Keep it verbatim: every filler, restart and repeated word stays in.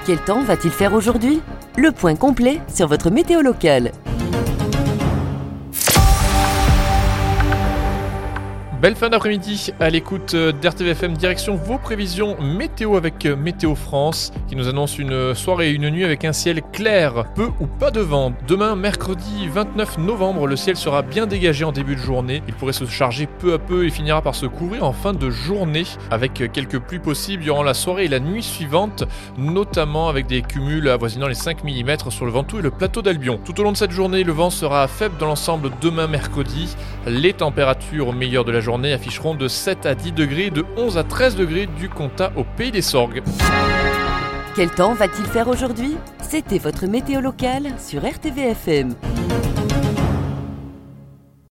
Quel temps va-t-il faire aujourd'hui ? Le point complet sur votre météo locale. Belle fin d'après-midi à l'écoute d'R T V F M, direction vos prévisions météo avec Météo France qui nous annonce une soirée et une nuit avec un ciel clair, peu ou pas de vent. Demain, mercredi vingt-neuf novembre, le ciel sera bien dégagé en début de journée. Il pourrait se charger peu à peu et finira par se couvrir en fin de journée avec quelques pluies possibles durant la soirée et la nuit suivante, notamment avec des cumuls avoisinant les cinq millimètres sur le Ventoux et le plateau d'Albion. Tout au long de cette journée, le vent sera faible dans l'ensemble demain mercredi. Les températures au meilleur de la journée afficheront de sept à dix degrés, de onze à treize degrés du Comtat au Pays des Sorgues. Quel temps va-t-il faire aujourd'hui ? C'était votre météo locale sur R T V F M.